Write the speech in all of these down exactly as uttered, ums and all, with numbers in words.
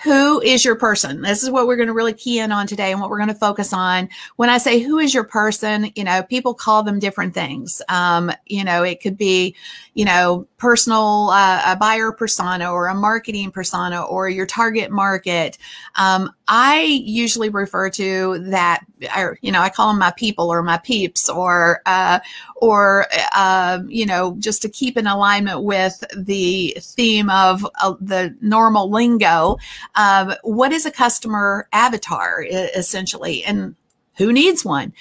Who is your person? This is what we're going to really key in on today and what we're going to focus on. When I say who is your person, you know, people call them different things. Um, you know, it could be, you know, personal, uh, a buyer persona or a marketing persona or your target market. Um, I usually refer to that, or, you know, I call them my people or my peeps or, uh, or, uh, you know, just to keep in alignment with the theme of uh, the normal lingo. Um, what is a customer avatar, essentially, and who needs one?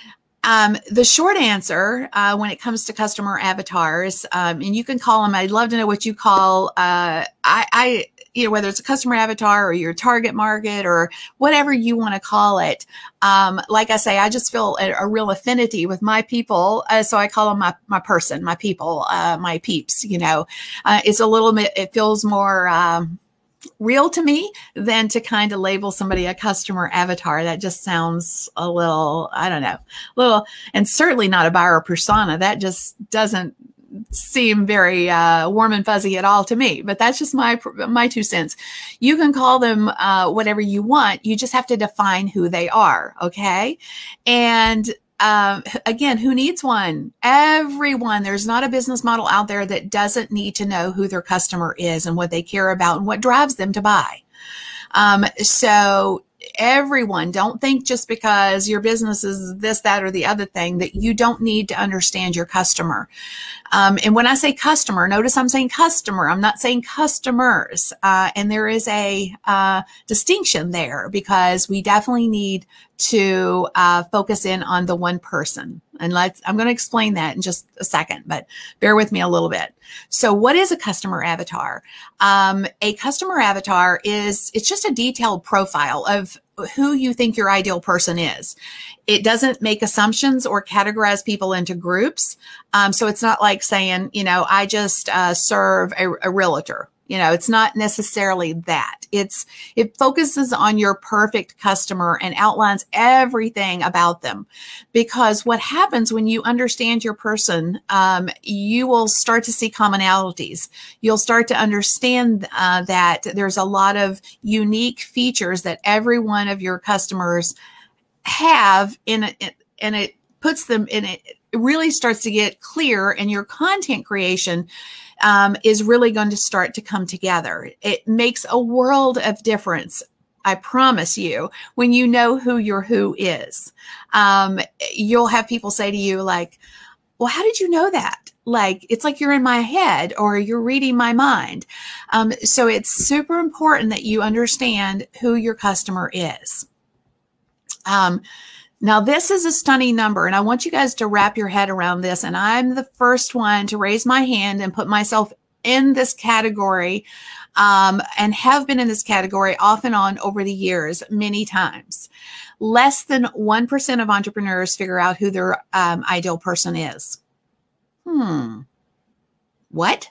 Um, the short answer uh, when it comes to customer avatars, um, and you can call them, I'd love to know what you call, uh, I, I, you know, whether it's a customer avatar or your target market or whatever you want to call it. Um, like I say, I just feel a, a real affinity with my people. Uh, so I call them my, my person, my people, uh, my peeps, you know, uh, it's a little bit, it feels more, um, real to me than to kind of label somebody a customer avatar. That just sounds a little, I don't know, little, and certainly not a buyer persona. That just doesn't seem very uh, warm and fuzzy at all to me, but that's just my, my two cents. You can call them uh, whatever you want. You just have to define who they are. Okay. And Um, again, who needs one? Everyone. There's not a business model out there that doesn't need to know who their customer is and what they care about and what drives them to buy. Um, so everyone, don't think just because your business is this, that, or the other thing that you don't need to understand your customer. Um, and when I say customer, notice I'm saying customer. I'm not saying customers. Uh, and there is a uh, distinction there because we definitely need to uh, focus in on the one person. And let's, I'm going to explain that in just a second, but bear with me a little bit. So what is a customer avatar? Um, a customer avatar is, it's just a detailed profile of who you think your ideal person is. It doesn't make assumptions or categorize people into groups. Um, so it's not like saying, you know, I just uh, serve a, a realtor. You know, it's not necessarily that. It's, it focuses on your perfect customer and outlines everything about them. Because what happens when you understand your person, um, you will start to see commonalities. You'll start to understand uh, that there's a lot of unique features that every one of your customers have in it, and it puts them in it. It really starts to get clear, and your content creation um, is really going to start to come together. It makes a world of difference, I promise you, when you know who your who is. Um, you'll have people say to you like, well, how did you know that? Like, it's like you're in my head or you're reading my mind. Um, so it's super important that you understand who your customer is. Um, Now, this is a stunning number, and I want you guys to wrap your head around this. And I'm the first one to raise my hand and put myself in this category, um, and have been in this category off and on over the years, many times. Less than one percent of entrepreneurs figure out who their um, ideal person is. Hmm. What?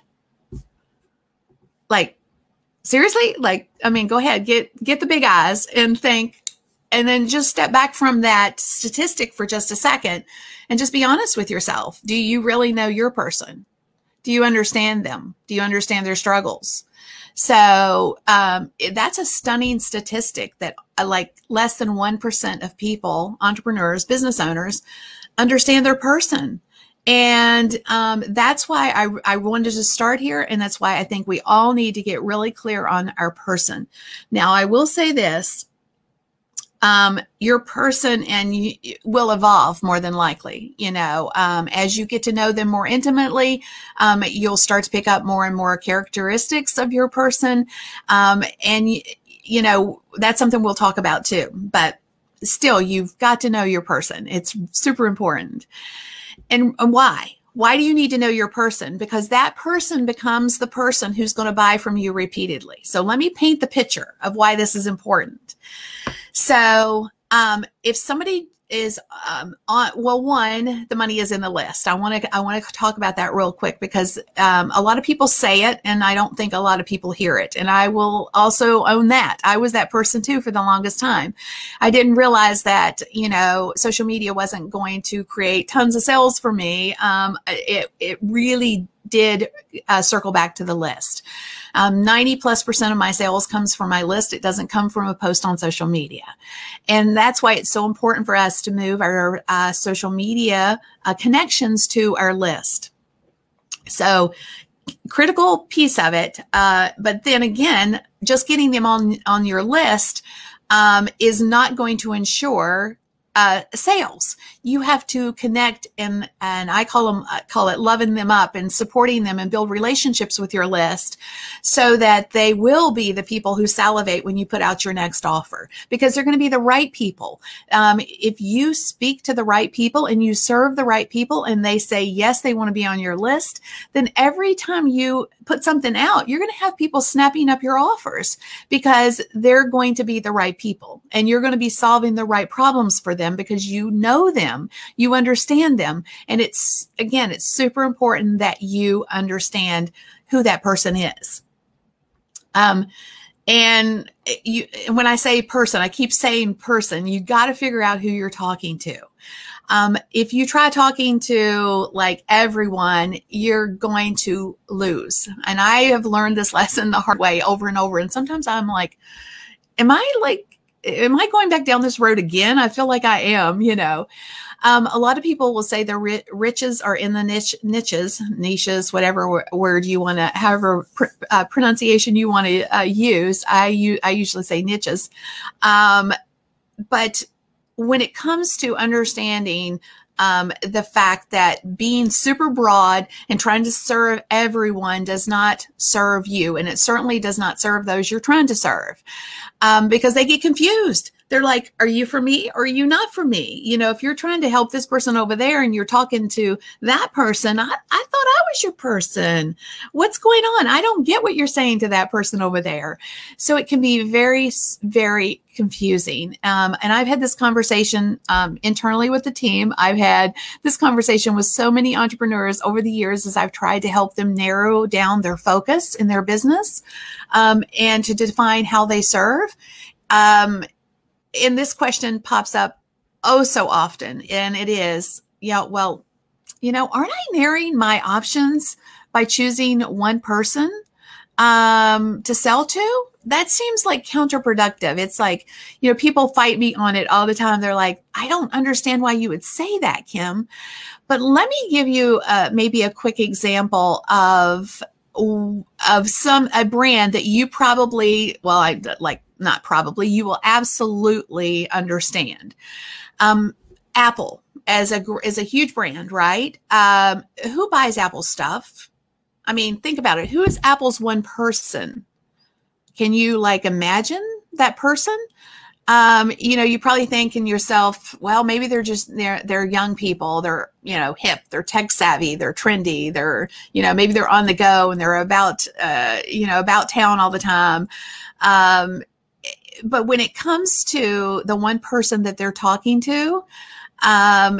Like, seriously? Like, I mean, go ahead, get, get the big eyes and think. And then just step back from that statistic for just a second and just be honest with yourself. Do you really know your person? Do you understand them? Do you understand their struggles? So um, that's a stunning statistic that uh, like less than one percent of people, entrepreneurs, business owners, understand their person. And um, that's why I, I wanted to start here. And that's why I think we all need to get really clear on our person. Now, I will say this. Um, your person and you will evolve more than likely, you know, um, as you get to know them more intimately, um, you'll start to pick up more and more characteristics of your person. Um, and, you know, that's something we'll talk about too, but still you've got to know your person. It's super important. And, and why? Why do you need to know your person? Because that person becomes the person who's going to buy from you repeatedly. So let me paint the picture of why this is important. So um, if somebody is um, on, well, one, the money is in the list. I want to I want to talk about that real quick because um, a lot of people say it, and I don't think a lot of people hear it. And I will also own that. I was that person too for the longest time. I didn't realize that, you know, social media wasn't going to create tons of sales for me. Um, it it really did uh, circle back to the list. Um, ninety plus percent of my sales comes from my list. It doesn't come from a post on social media. And that's why it's so important for us to move our uh, social media uh, connections to our list. So critical piece of it. Uh, but then again, just getting them on, on your list um, is not going to ensure uh, sales. You have to connect and, and I call them, I call it loving them up and supporting them and build relationships with your list so that they will be the people who salivate when you put out your next offer, because they're going to be the right people. Um, if you speak to the right people and you serve the right people and they say, yes, they want to be on your list, then every time you put something out, you're going to have people snapping up your offers because they're going to be the right people and you're going to be solving the right problems for them because you know them, you understand them. And it's, again, it's super important that you understand who that person is. Um, and you, when I say person, I keep saying person, you got to figure out who you're talking to. Um, if you try talking to like everyone, you're going to lose. And I have learned this lesson the hard way over and over. And sometimes I'm like, am I like, am I going back down this road again? I feel like I am, you know. Um, a lot of people will say the ri- riches are in the niche, niches, niches, whatever w- word you want to, however pr- uh, pronunciation you want to uh, use. I, u- I usually say niches. Um, but when it comes to understanding um, the fact that being super broad and trying to serve everyone does not serve you, and it certainly does not serve those you're trying to serve, um, because they get confused. They're like, are you for me or are you not for me? You know, if you're trying to help this person over there and you're talking to that person, I, I thought I was your person. What's going on? I don't get what you're saying to that person over there. So it can be very, very confusing. Um, and I've had this conversation um, internally with the team. I've had this conversation with so many entrepreneurs over the years as I've tried to help them narrow down their focus in their business um, and to define how they serve. Um, And this question pops up oh so often, and it is, yeah, well, you know, aren't I narrowing my options by choosing one person um, to sell to? That seems like counterproductive. It's like, you know, people fight me on it all the time. They're like, I don't understand why you would say that, Kim. But let me give you uh, maybe a quick example of of some a brand that you probably, well, I like not probably, you will absolutely understand. Um, Apple as a is a huge brand, right? Um, who buys Apple stuff? I mean, think about it. Who is Apple's one person? Can you like imagine that person? Um, you know, you probably think in yourself, well, maybe they're just, they're, they're young people. They're, you know, hip, they're tech savvy, they're trendy. They're, you know, maybe they're on the go and they're about, uh, you know, about town all the time. Um, but when it comes to the one person that they're talking to, um,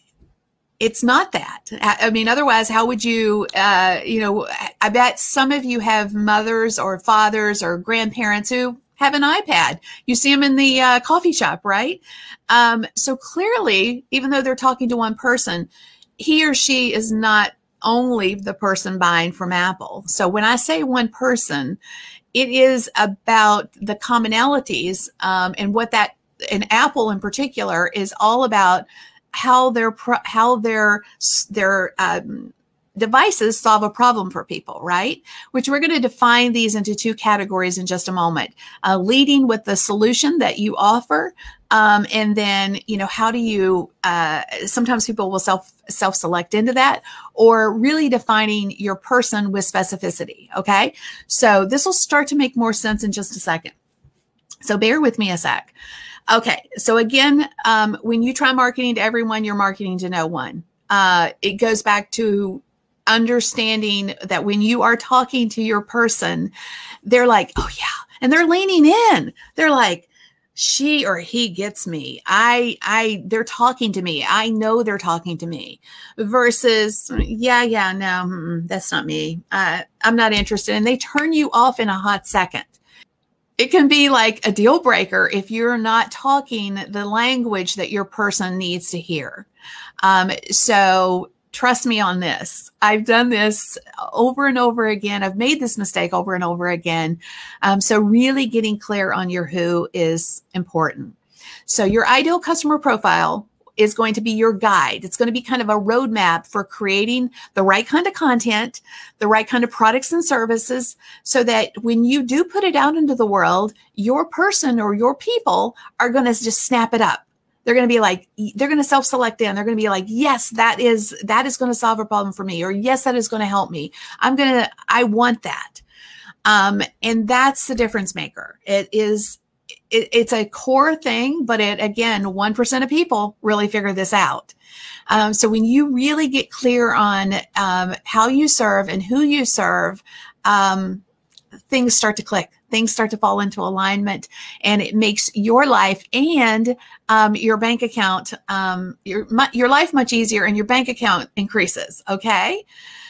it's not that. I mean, otherwise, how would you, uh, you know, I bet some of you have mothers or fathers or grandparents who have an iPad. You see them in the uh, coffee shop, right? Um, so clearly, even though they're talking to one person, he or she is not only the person buying from Apple. So when I say one person, it is about the commonalities um, and what that, and Apple in particular, is all about how their how their their um, devices solve a problem for people, right? Which we're going to define these into two categories in just a moment. Uh, leading with the solution that you offer, um, and then, you know, how do you, uh, sometimes people will self, self-select into that, or really defining your person with specificity, okay? So this will start to make more sense in just a second. So bear with me a sec. Okay, so again, um, when you try marketing to everyone, you're marketing to no one. Uh, it goes back to understanding that when you are talking to your person, they're like, oh yeah. And they're leaning in. They're like, she or he gets me. I, I, they're talking to me. I know they're talking to me versus, yeah, yeah, no, that's not me. Uh, I'm not interested. And they turn you off in a hot second. It can be like a deal breaker if you're not talking the language that your person needs to hear. Um, so trust me on this. I've done this over and over again. I've made this mistake over and over again. Um, so really getting clear on your who is important. So your ideal customer profile is going to be your guide. It's going to be kind of a roadmap for creating the right kind of content, the right kind of products and services, so that when you do put it out into the world, your person or your people are going to just snap it up. They're going to be like, they're going to self-select in. They're going to be like, yes, that is, that is going to solve a problem for me. Or yes, that is going to help me. I'm going to, I want that. Um, and that's the difference maker. It is, It, it's a core thing, but it, again, one percent of people really figure this out. Um, so when you really get clear on um, how you serve and who you serve, um, things start to click. Things start to fall into alignment, and it makes your life and um, your bank account, um, your your life much easier, and your bank account increases. Okay,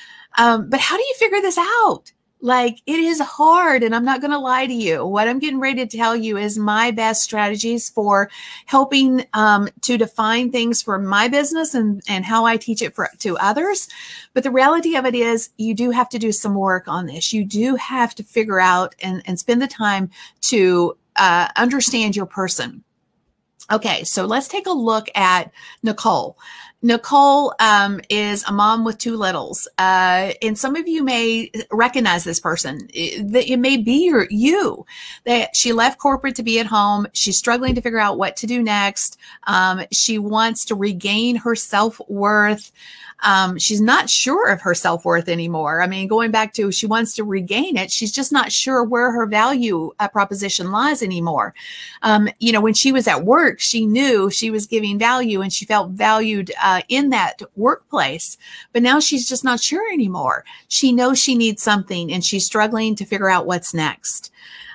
um, but how do you figure this out? Like, it is hard, and I'm not going to lie to you. What I'm getting ready to tell you is my best strategies for helping um, to define things for my business and, and how I teach it for, to others. But the reality of it is you do have to do some work on this. You do have to figure out and, and spend the time to uh, understand your person. Okay, so let's take a look at Nicole. Nicole um, is a mom with two littles, uh, and some of you may recognize this person. It, it may be your, you. That she left corporate to be at home. She's struggling to figure out what to do next. Um, she wants to regain her self-worth. Um, she's not sure of her self-worth anymore. I mean, going back to she wants to regain it. She's just not sure where her value uh, proposition lies anymore. Um, you know, when she was at work, she knew she was giving value and she felt valued uh, in that workplace. But now she's just not sure anymore. She knows she needs something and she's struggling to figure out what's next.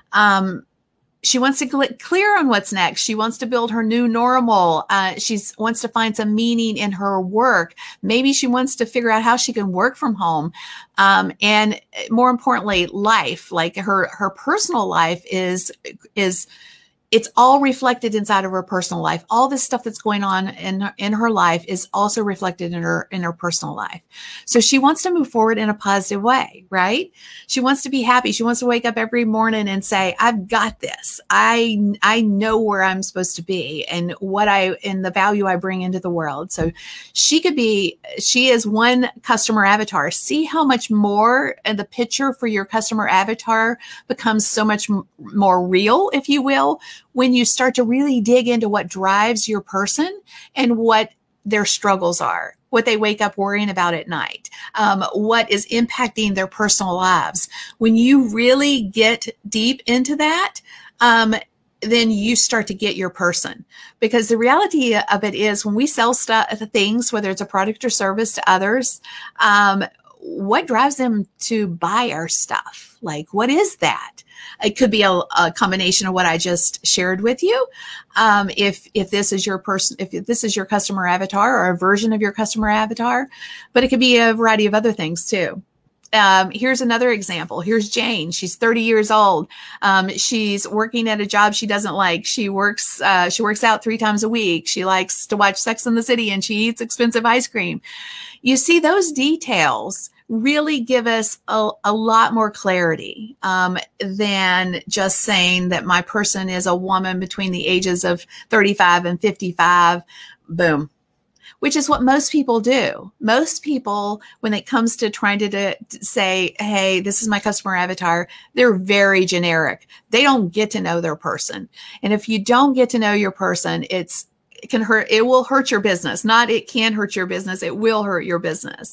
Um, She wants to get clear on what's next. She wants to build her new normal. Uh, she wants to find some meaning in her work. Maybe she wants to figure out how she can work from home. Um, and more importantly, life, like her, her personal life is, is, it's all reflected inside of her personal life. All this stuff that's going on in her, in her life is also reflected in her, in her personal life. So she wants to move forward in a positive way, right? She wants to be happy. She wants to wake up every morning and say, I've got this. I, I know where I'm supposed to be and what I, and the value I bring into the world. So she could be, she is one customer avatar. See how much more and the picture for your customer avatar becomes so much m- more real, if you will, when you start to really dig into what drives your person and what their struggles are, what they wake up worrying about at night, um, what is impacting their personal lives. When you really get deep into that, um, then you start to get your person. Because the reality of it is when we sell stuff, things, whether it's a product or service to others, um, what drives them to buy our stuff? Like, what is that? It could be a, a combination of what I just shared with you. Um, if, if this is your person, if this is your customer avatar or a version of your customer avatar, but it could be a variety of other things too. Um, here's another example. Here's Jane. She's thirty years old. Um, she's working at a job she doesn't like. She works, uh, she works out three times a week. She likes to watch Sex and the City and she eats expensive ice cream. You see, those details really give us a, a lot more clarity um, than just saying that my person is a woman between the ages of thirty-five and fifty-five. Boom. Which is what most people do. Most people, when it comes to trying to, to say, hey, this is my customer avatar, they're very generic. They don't get to know their person. And if you don't get to know your person, it's, it can hurt, it will hurt your business. Not it can hurt your business, it will hurt your business.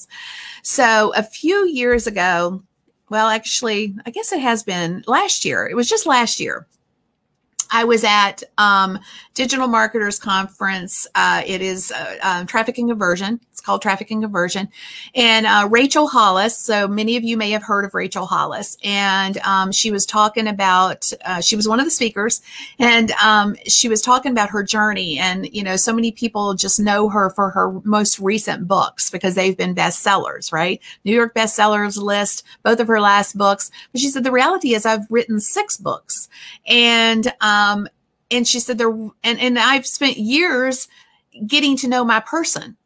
So a few years ago, well, actually, I guess it has been last year. It was just last year. I was at um, Digital Marketers Conference. Uh, it is uh, um, Traffic and Conversion. It's called Traffic and Conversion. And uh, Rachel Hollis, so many of you may have heard of Rachel Hollis. And um, she was talking about, uh, she was one of the speakers, and um, she was talking about her journey. And, you know, so many people just know her for her most recent books because they've been bestsellers, right? New York bestsellers list, both of her last books. But she said, the reality is I've written six books. And um, Um, and she said there, and, and I've spent years getting to know my person.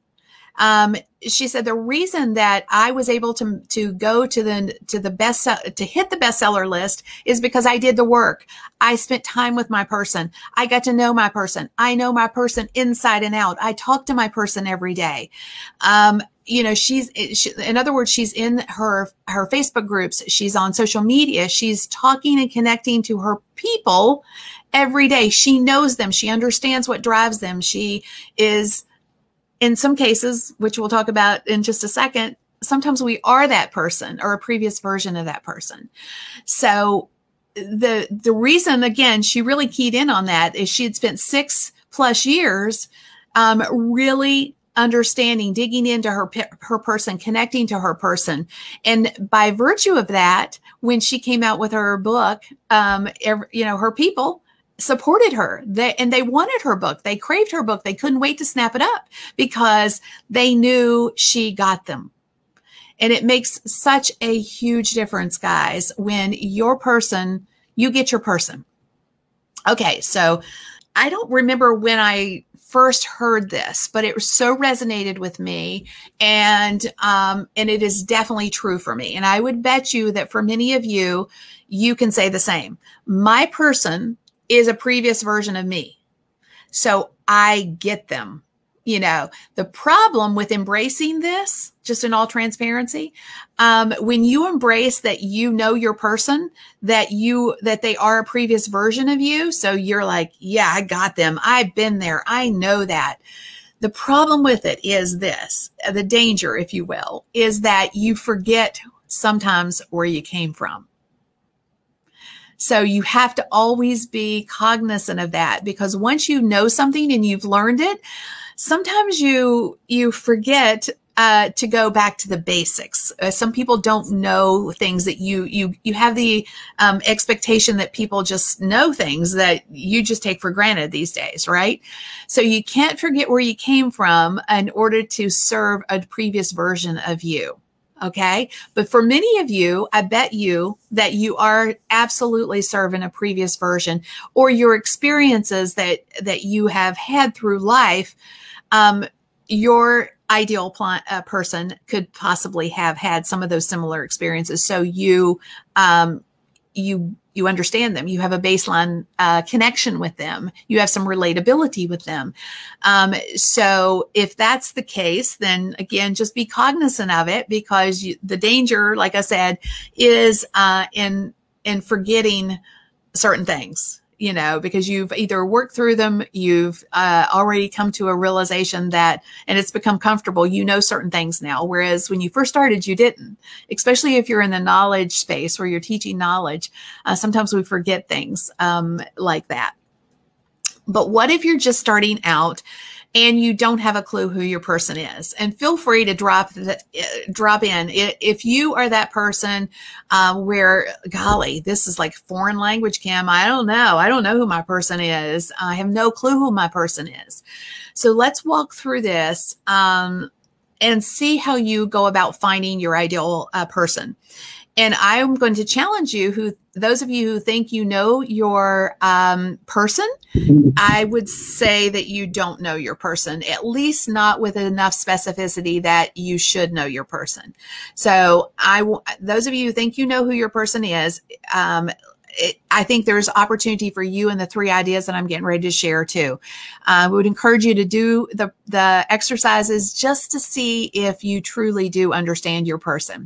Um, she said the reason that I was able to to go to the to the best to hit the bestseller list is because I did the work. I spent time with my person. I got to know my person. I know my person inside and out. I talk to my person every day. Um, you know, she's, she, in other words, she's in her, her Facebook groups. She's on social media. She's talking and connecting to her people every day. She knows them. She understands what drives them. She is, in some cases, which we'll talk about in just a second, sometimes we are that person or a previous version of that person. So the, the reason, again, she really keyed in on that is she had spent six plus years, um, really understanding, digging into her, her person, connecting to her person. And by virtue of that, when she came out with her book, um, every, you know, her people supported her. They, and they wanted her book. They craved her book. They couldn't wait to snap it up because they knew she got them. And it makes such a huge difference, guys, when your person, you get your person. Okay. So I don't remember when I first heard this, but it so resonated with me, and um, and it is definitely true for me. And I would bet you that for many of you, you can say the same. My person is a previous version of me, so I get them. You know, the problem with embracing this, just in all transparency, um, when you embrace that you know your person, that you, that they are a previous version of you. So you're like, yeah, I got them. I've been there. I know that. The problem with it is this, the danger, if you will, is that you forget sometimes where you came from. So you have to always be cognizant of that, because once you know something and you've learned it, sometimes you you forget uh, to go back to the basics. Uh, some people don't know things that you you you have the um, expectation that people just know things that you just take for granted these days, right? So you can't forget where you came from in order to serve a previous version of you. Okay. But for many of you, I bet you that you are absolutely serving a previous version, or your experiences that that you have had through life. Um, your ideal pl- uh, person could possibly have had some of those similar experiences. So you, um, you, you understand them. You have a baseline uh, connection with them. You have some relatability with them. Um, so if that's the case, then again, just be cognizant of it, because you, the danger, like I said, is uh, in in forgetting certain things. You know, because you've either worked through them, you've uh, already come to a realization that, and it's become comfortable, you know certain things now. Whereas when you first started, you didn't, especially if you're in the knowledge space where you're teaching knowledge. Uh, sometimes we forget things um, like that. But what if you're just starting out and you don't have a clue who your person is? And feel free to drop the, uh, drop in if you are that person uh, where, golly, this is like foreign language, Kim. I don't know. I don't know who my person is. I have no clue who my person is. So let's walk through this um, and see how you go about finding your ideal uh, person. And I'm going to challenge you, who those of you who think you know your um, person, I would say that you don't know your person, at least not with enough specificity that you should know your person. So I, those of you who think you know who your person is, um, it, I think there's opportunity for you in the three ideas that I'm getting ready to share too. I would encourage you to do the, the exercises just to see if you truly do understand your person.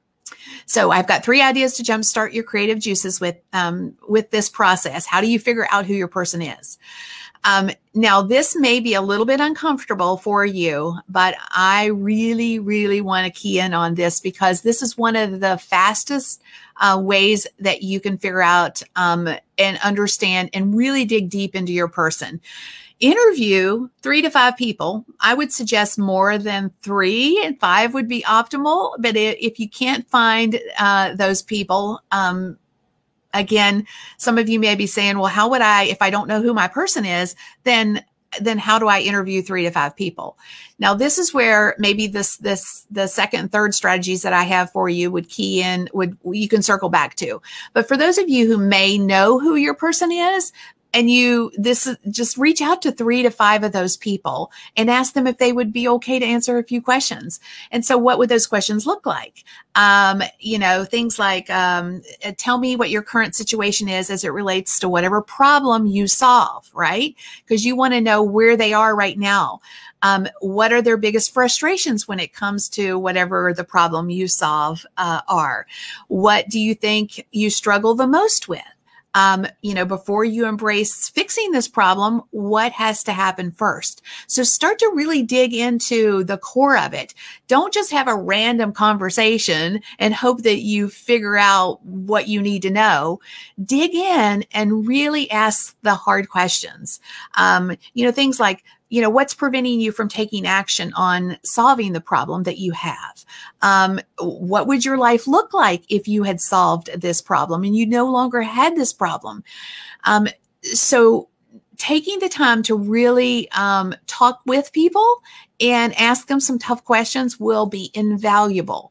So I've got three ideas to jumpstart your creative juices with, um, with this process. How do you figure out who your person is? Um, now, this may be a little bit uncomfortable for you, but I really, really want to key in on this, because this is one of the fastest uh, ways that you can figure out um, and understand and really dig deep into your person. Interview three to five people. I would suggest more than three, and five would be optimal. But if you can't find uh, those people, um, again, some of you may be saying, well, how would I, if I don't know who my person is, then then how do I interview three to five people? Now, this is where maybe this, this, the second and third strategies that I have for you would key in, would, you can circle back to. But for those of you who may know who your person is, and you, this is just reach out to three to five of those people and ask them if they would be okay to answer a few questions. And so what would those questions look like? Um, you know, things like, um, tell me what your current situation is as it relates to whatever problem you solve, right? Because you want to know where they are right now. Um, what are their biggest frustrations when it comes to whatever the problem you solve uh, are? What do you think you struggle the most with? Um, you know, before you embrace fixing this problem, what has to happen first? So start to really dig into the core of it. Don't just have a random conversation and hope that you figure out what you need to know. Dig in and really ask the hard questions. Um, you know, things like, you know, what's preventing you from taking action on solving the problem that you have? Um, what would your life look like if you had solved this problem and you no longer had this problem? Um, so taking the time to really um, talk with people and ask them some tough questions will be invaluable.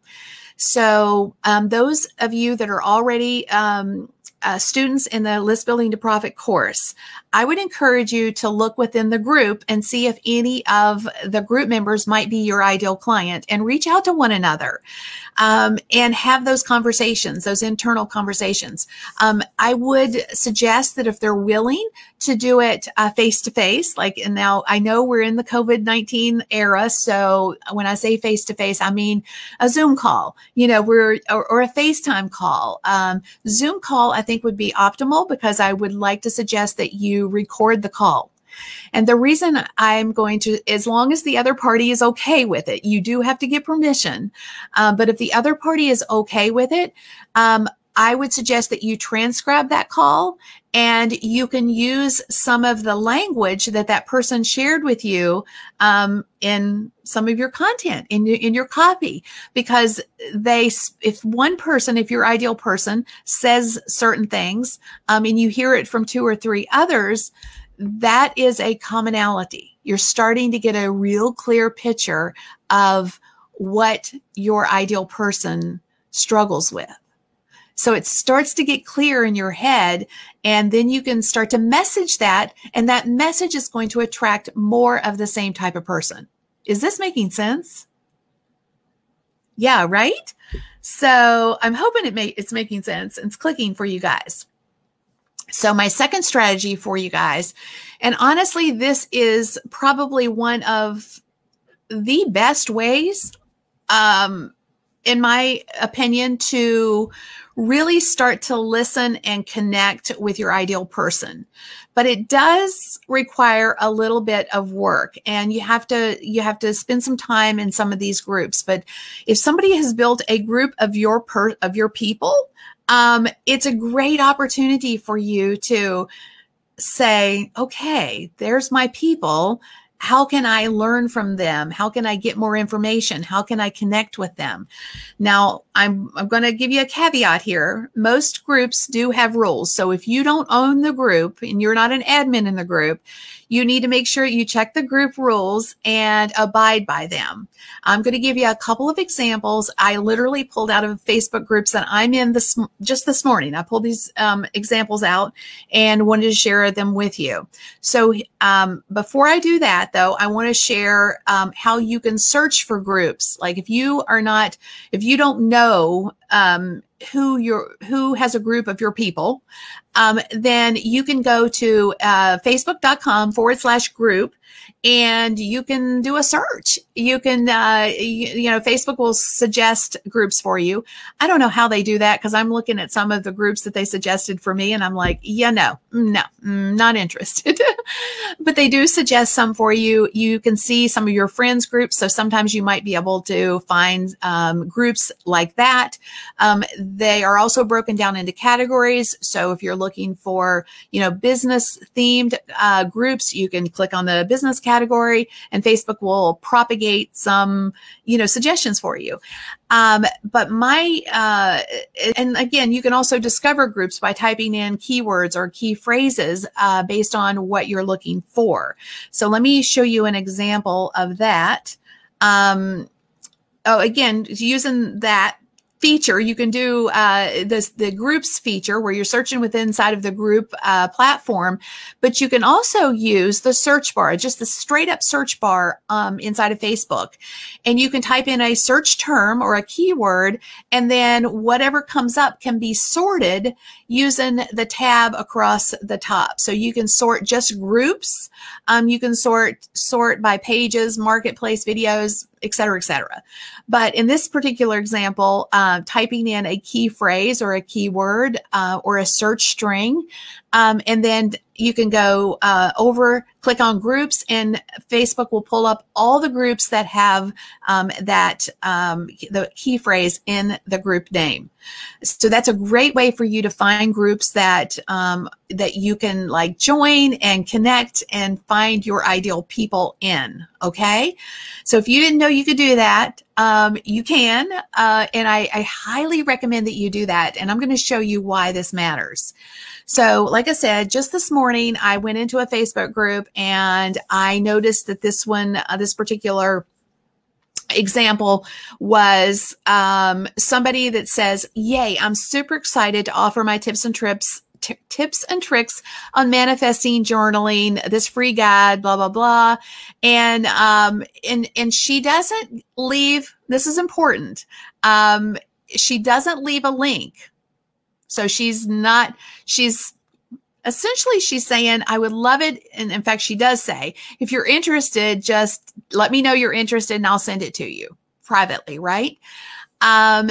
So um, those of you that are already um, Uh, students in the List Building to Profit course, I would encourage you to look within the group and see if any of the group members might be your ideal client and reach out to one another um, and have those conversations, those internal conversations. Um, I would suggest that if they're willing to do it uh, face-to-face, like, and now I know we're in the COVID nineteen era. So when I say face-to-face, I mean a Zoom call, you know, we're, or, or a FaceTime call. Um, Zoom call, I think, would be optimal because I would like to suggest that you record the call. And the reason I'm going to, as long as the other party is okay with it, you do have to get permission. Um, but if the other party is okay with it, um, I would suggest that you transcribe that call and you can use some of the language that that person shared with you um, in some of your content, in, in your copy, because they, if one person, if your ideal person says certain things um, and you hear it from two or three others, that is a commonality. You're starting to get a real clear picture of what your ideal person struggles with. So it starts to get clear in your head, and then you can start to message that, and that message is going to attract more of the same type of person. Is this making sense? Yeah, right? So I'm hoping it may, it's making sense. It's clicking for you guys. So my second strategy for you guys, and honestly, this is probably one of the best ways, um, in my opinion, to really start to listen and connect with your ideal person. But it does require a little bit of work, and you have to, you have to spend some time in some of these groups. But if somebody has built a group of your per, of your people, um, it's a great opportunity for you to say, okay, there's my people. How can I learn from them? How can I get more information? How can I connect with them? Now, I'm, I'm going to give you a caveat here. Most groups do have rules. So if you don't own the group and you're not an admin in the group, you need to make sure you check the group rules and abide by them. I'm going to give you a couple of examples. I literally pulled out of Facebook groups that I'm in this just this morning. I pulled these um, examples out and wanted to share them with you. So um, before I do that, though, I want to share um, how you can search for groups. Like if you are not, if you don't know um, who your who has a group of your people, um, then you can go to uh, facebook.com forward slash group, and you can do a search. You can, uh, you, you know, Facebook will suggest groups for you. I don't know how they do that because I'm looking at some of the groups that they suggested for me, and I'm like, yeah, no, no, not interested. But they do suggest some for you. You can see some of your friends' groups. So sometimes you might be able to find um, groups like that. Um, they are also broken down into categories. So if you're looking for, you know, business themed uh, groups, you can click on the business category and Facebook will propagate some, you know, suggestions for you. Um, but my, uh, and again, you can also discover groups by typing in keywords or key phrases, uh, based on what you're looking for. So let me show you an example of that. Um, oh, again, using that feature. You can do uh, this, the groups feature where you're searching within inside of the group uh, platform, but you can also use the search bar, just the straight up search bar um, inside of Facebook. And you can type in a search term or a keyword, and then whatever comes up can be sorted using the tab across the top. So you can sort just groups. Um, you can sort, sort by pages, marketplace videos, et cetera, et cetera. But in this particular example, uh, typing in a key phrase or a keyword uh, or a search string, um, and then you can go uh, over, click on groups, and Facebook will pull up all the groups that have um, that um, the key phrase in the group name. So that's a great way for you to find groups that um, that you can like join and connect and find your ideal people in. Okay, so if you didn't know you could do that, um, you can, uh, and I, I highly recommend that you do that. And I'm going to show you why this matters. So like I said, just this morning, I went into a Facebook group and I noticed that this one, uh, this particular example was um, somebody that says, yay, I'm super excited to offer my tips and trips T- tips and tricks on manifesting, journaling, this free guide, blah, blah, blah. And, um, and, and she doesn't leave, this is important. Um, she doesn't leave a link. So she's not, she's essentially, she's saying, I would love it. And in fact, she does say, if you're interested, just let me know you're interested and I'll send it to you privately. Right. Um,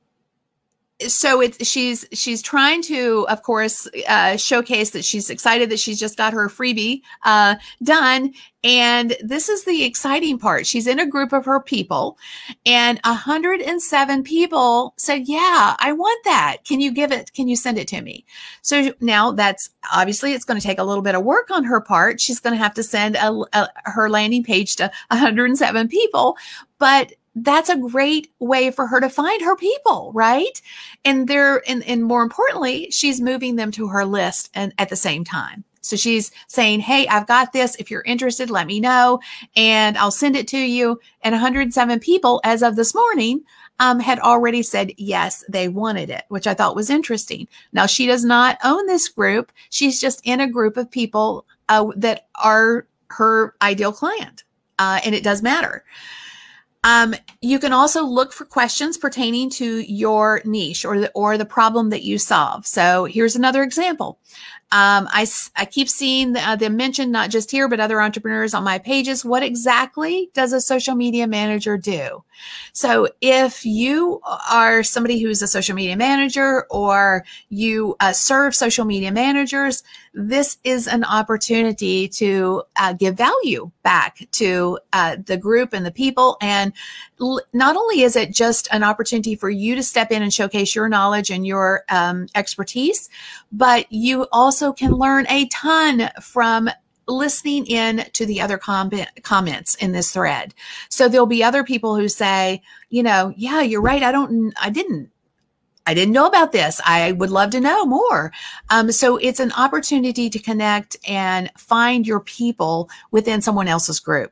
So it's, she's, she's trying to, of course, uh, showcase that she's excited that she's just got her freebie, uh, done. And this is the exciting part. She's in a group of her people and one hundred seven people said, yeah, I want that. Can you give it? Can you send it to me? So now that's obviously it's going to take a little bit of work on her part. She's going to have to send a, a, her landing page to one hundred seven people, but that's a great way for her to find her people, right? And they're, and, and more importantly, she's moving them to her list and at the same time. So she's saying, hey, I've got this. If you're interested, let me know and I'll send it to you. And one hundred seven people as of this morning um, had already said, yes, they wanted it, which I thought was interesting. Now she does not own this group. She's just in a group of people uh, that are her ideal client. Uh, and it does matter. Um, you can also look for questions pertaining to your niche or the, or the problem that you solve. So here's another example. Um, I, I keep seeing the, uh, them mentioned, not just here, but other entrepreneurs on my pages. What exactly does a social media manager do? So if you are somebody who's a social media manager or you uh, serve social media managers, this is an opportunity to uh, give value back to uh, the group and the people. And l- not only is it just an opportunity for you to step in and showcase your knowledge and your um, expertise, but you also can learn a ton from listening in to the other comment, comments in this thread. So there'll be other people who say, you know, yeah, you're right. I don't, I didn't. I didn't know about this. I would love to know more. Um, so it's an opportunity to connect and find your people within someone else's group.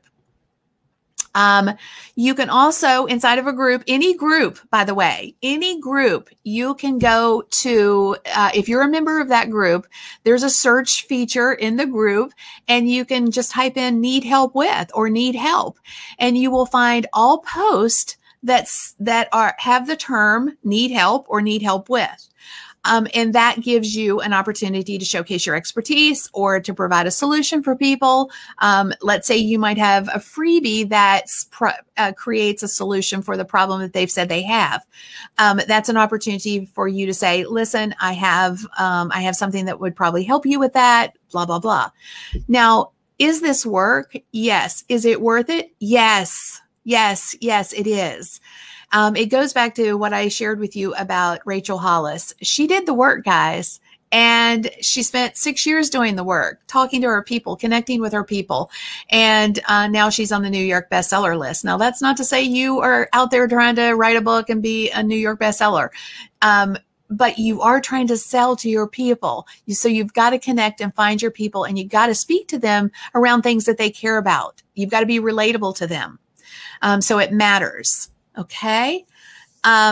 Um, you can also, inside of a group, any group, by the way, any group, you can go to, uh, if you're a member of that group, there's a search feature in the group and you can just type in need help with or need help and you will find all posts that's, that are, have the term need help or need help with. Um, and that gives you an opportunity to showcase your expertise or to provide a solution for people. Um, let's say you might have a freebie that pro- uh, creates a solution for the problem that they've said they have. Um, that's an opportunity for you to say, listen, I have, um, I have something that would probably help you with that, blah, blah, blah. Now, is this work? Yes. Is it worth it? Yes. Yes. Yes, it is. Um, it goes back to what I shared with you about Rachel Hollis. She did the work, guys, and she spent six years doing the work, talking to her people, connecting with her people. And uh, now she's on the New York bestseller list. Now, that's not to say you are out there trying to write a book and be a New York bestseller. Um, but you are trying to sell to your people. So you've got to connect and find your people, and you've got to speak to them around things that they care about. You've got to be relatable to them. Um, so it matters. Okay. Um,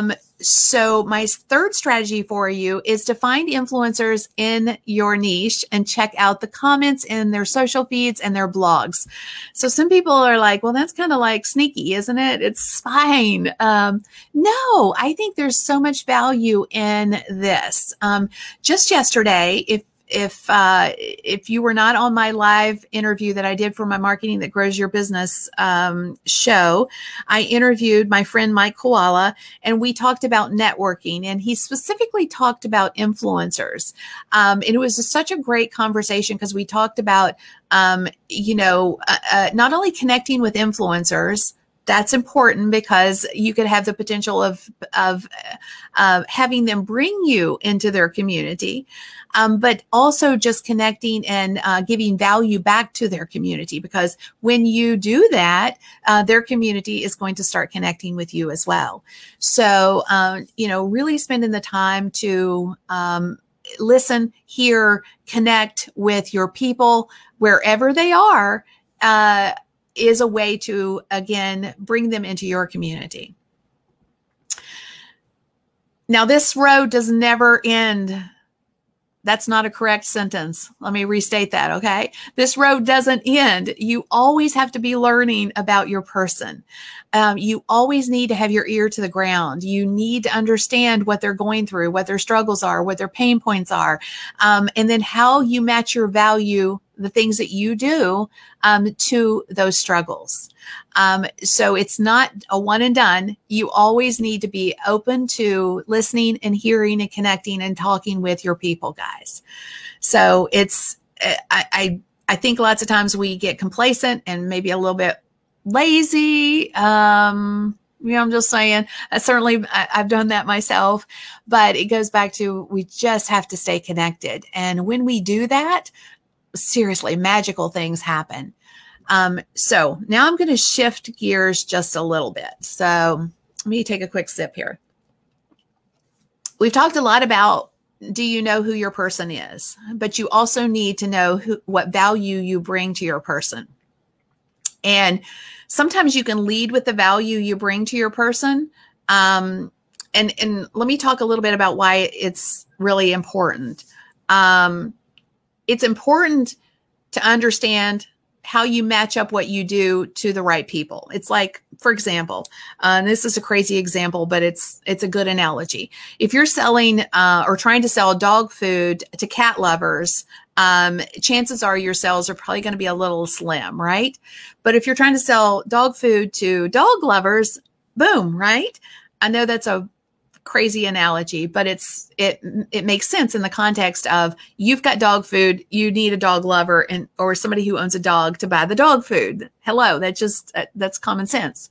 so my third strategy for you is to find influencers in your niche and check out the comments in their social feeds and their blogs. So some people are like, well, that's kind of like sneaky, isn't it? It's spying. Um, no, I think there's so much value in this. Um, just yesterday, if If uh, if you were not on my live interview that I did for my Marketing That Grows Your Business um, show, I interviewed my friend Mike Koala, and we talked about networking, and he specifically talked about influencers. Um, and it was a, such a great conversation because we talked about, um, you know, uh, uh, not only connecting with influencers. That's important because you could have the potential of, of uh, having them bring you into their community, um, but also just connecting and uh, giving value back to their community. Because when you do that, uh, their community is going to start connecting with you as well. So, um, you know, really spending the time to um, listen, hear, connect with your people wherever they are, uh, is a way to, again, bring them into your community. Now, this road does never end. That's not a correct sentence. Let me restate that, okay? This road doesn't end. You always have to be learning about your person. Um, you always need to have your ear to the ground. You need to understand what they're going through, what their struggles are, what their pain points are, um, and then how you match your value, the things that you do, um, to those struggles. Um, so it's not a one and done. You always need to be open to listening and hearing and connecting and talking with your people, guys. So it's, I, I, I think lots of times we get complacent and maybe a little bit lazy. Um, you know, I'm just saying, I certainly, I, I've done that myself, but it goes back to, we just have to stay connected. And when we do that, seriously, magical things happen. Um, so now I'm going to shift gears just a little bit. So let me take a quick sip here. We've talked a lot about, do you know who your person is? But you also need to know who, what value you bring to your person. And sometimes you can lead with the value you bring to your person. Um, and, and let me talk a little bit about why it's really important. Um, it's important to understand how you match up what you do to the right people. It's like, for example, uh, and this is a crazy example, but it's it's a good analogy. If you're selling uh, or trying to sell dog food to cat lovers, um, chances are your sales are probably going to be a little slim, right? But if you're trying to sell dog food to dog lovers, boom, right? I know that's a crazy analogy, but it's it it makes sense in the context of you've got dog food, you need a dog lover and or somebody who owns a dog to buy the dog food. Hello, that just that's common sense.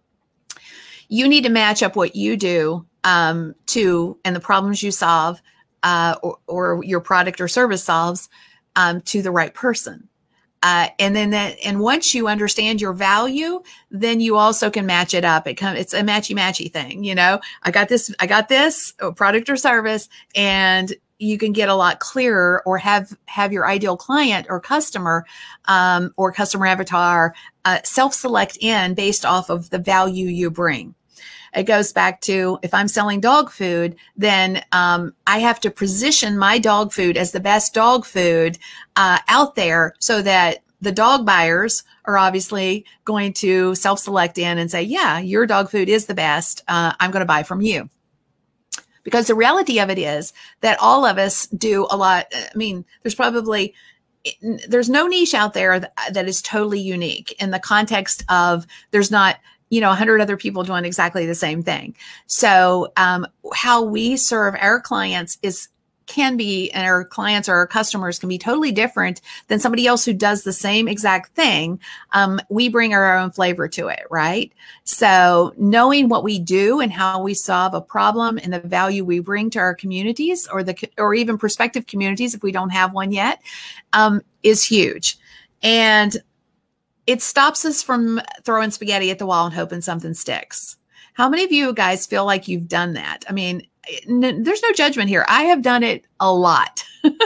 You need to match up what you do um, to and the problems you solve uh, or, or your product or service solves um, to the right person. Uh, and then that, and once you understand your value, then you also can match it up. It comes, it's a matchy matchy thing. You know, I got this, I got this product or service, and you can get a lot clearer or have, have your ideal client or customer, um, or customer avatar, uh, self-select in based off of the value you bring. It goes back to, if I'm selling dog food, then um, I have to position my dog food as the best dog food uh, out there so that the dog buyers are obviously going to self-select in and say, yeah, your dog food is the best. Uh, I'm going to buy from you. Because the reality of it is that all of us do a lot. I mean, there's probably there's no niche out there that, that is totally unique in the context of there's not, you know, a hundred other people doing exactly the same thing. So um, how we serve our clients is can be, and our clients or our customers can be totally different than somebody else who does the same exact thing. Um, we bring our own flavor to it, right? So knowing what we do and how we solve a problem and the value we bring to our communities or the or even prospective communities, if we don't have one yet, um, is huge. And it stops us from throwing spaghetti at the wall and hoping something sticks. How many of you guys feel like you've done that? I mean, n- there's no judgment here. I have done it a lot.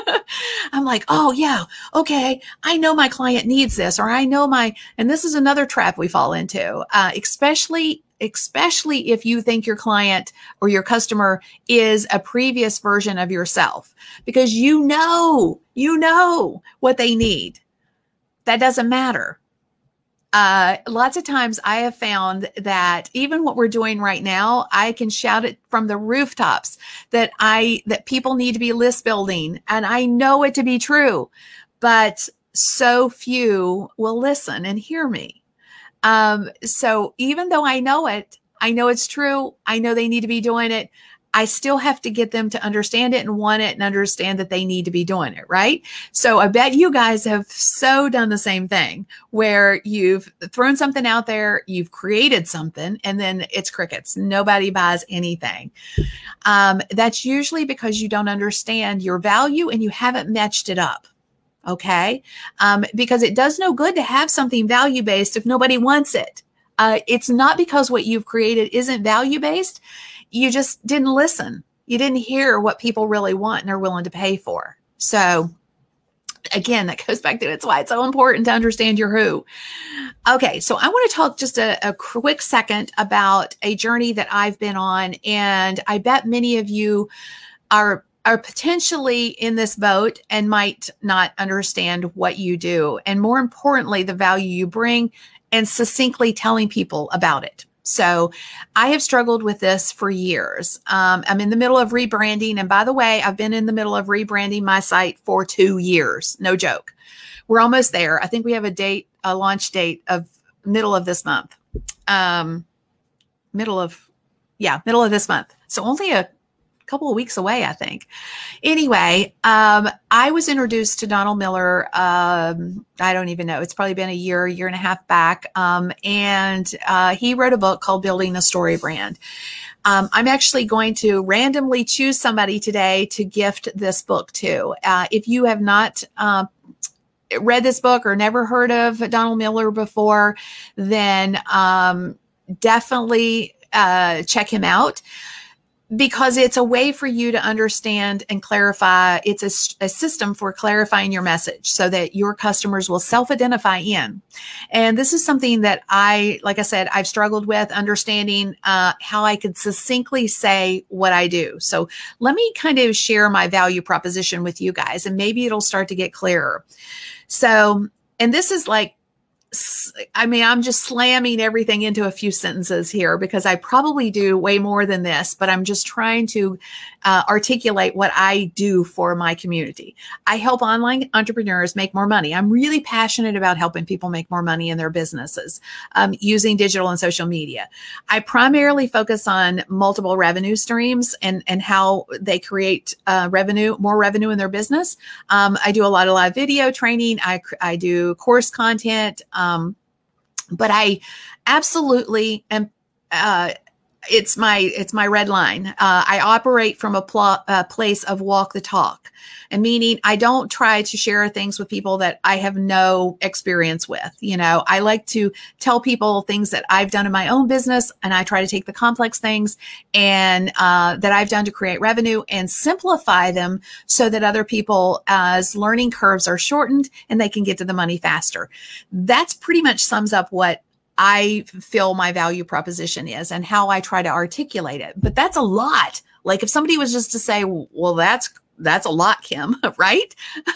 I'm like, oh yeah, okay. I know my client needs this, or I know my, and this is another trap we fall into, uh, especially, especially if you think your client or your customer is a previous version of yourself, because you know, you know what they need. That doesn't matter. Uh, lots of times I have found that even what we're doing right now, I can shout it from the rooftops that I, that people need to be list building, and I know it to be true, but so few will listen and hear me. Um, so even though I know it, I know it's true, I know they need to be doing it, I still have to get them to understand it and want it and understand that they need to be doing it, right? So I bet you guys have so done the same thing where you've thrown something out there, you've created something, and then it's crickets. Nobody buys anything. Um, that's usually because you don't understand your value and you haven't matched it up. Okay. Um, because it does no good to have something value-based if nobody wants it. Uh, it's not because what you've created isn't value-based. You just didn't listen. You didn't hear what people really want and are willing to pay for. So again, that goes back to it's why it's so important to understand your who. Okay. So I want to talk just a, a quick second about a journey that I've been on. And I bet many of you are are potentially in this boat and might not understand what you do. And more importantly, the value you bring, and succinctly telling people about it. So I have struggled with this for years. Um, I'm in the middle of rebranding. And by the way, I've been in the middle of rebranding my site for two years. No joke. We're almost there. I think we have a date, a launch date of middle of this month. Um, middle of, yeah, middle of this month. So only a couple of weeks away, I think. Anyway, um, I was introduced to Donald Miller. Um, I don't even know. It's probably been a year, year and a half back. Um, and uh, he wrote a book called Building a Story Brand. Um, I'm actually going to randomly choose somebody today to gift this book to. Uh, if you have not uh, read this book or never heard of Donald Miller before, then um, definitely uh, check him out, because it's a way for you to understand and clarify. It's a, a system for clarifying your message so that your customers will self-identify in. And this is something that I, like I said, I've struggled with understanding uh, how I could succinctly say what I do. So let me kind of share my value proposition with you guys, and maybe it'll start to get clearer. So, and this is like, I mean, I'm just slamming everything into a few sentences here because I probably do way more than this, but I'm just trying to uh, articulate what I do for my community. I help online entrepreneurs make more money. I'm really passionate about helping people make more money in their businesses um, using digital and social media. I primarily focus on multiple revenue streams and, and how they create uh, revenue, more revenue in their business. Um, I do a lot of live video training. I, I do course content. Um, but I absolutely am, uh, it's my, it's my red line. Uh, I operate from a pl- uh, place of walk the talk, and meaning I don't try to share things with people that I have no experience with. You know, I like to tell people things that I've done in my own business, and I try to take the complex things and, uh, that I've done to create revenue and simplify them so that other people, as learning curves are shortened and they can get to the money faster. That's pretty much sums up what I feel my value proposition is and how I try to articulate it. But that's a lot. Like if somebody was just to say, well, that's, that's a lot, Kim, right?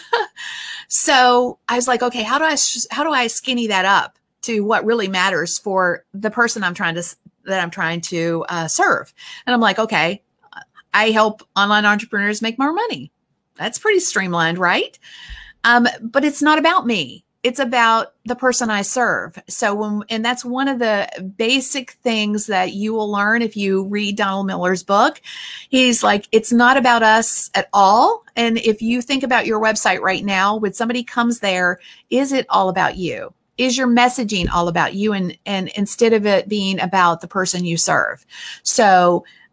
So I was like, okay, how do I, how do I skinny that up to what really matters for the person I'm trying to, that I'm trying to uh, serve? And I'm like, okay, I help online entrepreneurs make more money. That's pretty streamlined, right? Um, but it's not about me. It's about the person I serve. So when, and that's one of the basic things that you will learn if you read Donald Miller's book. He's like, it's not about us at all. And if you think about your website right now, when somebody comes there, is it all about you? Is your messaging all about you? And, and instead of it being about the person you serve. So